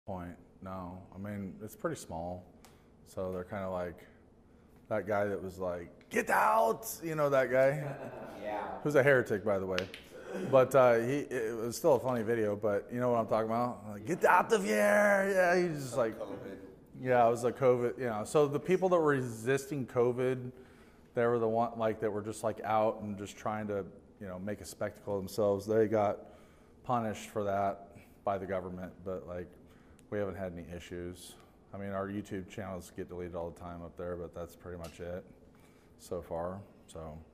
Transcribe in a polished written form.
Point. No, I mean, it's pretty small. So they're kind of like that guy that was like, get out, you know, that guy. Yeah. Who's a heretic, by the way. But it was still a funny video, but you know what I'm talking about? Like, get out of here. Yeah, he's just like, COVID. yeah, it was like COVID. You know, so the people that were resisting COVID, they were the one like that were just like out and just trying to, you know, make a spectacle of themselves. They got punished for that by the government, but like we haven't had any issues. I mean, our YouTube channels get deleted all the time up there, but that's pretty much it so far. So.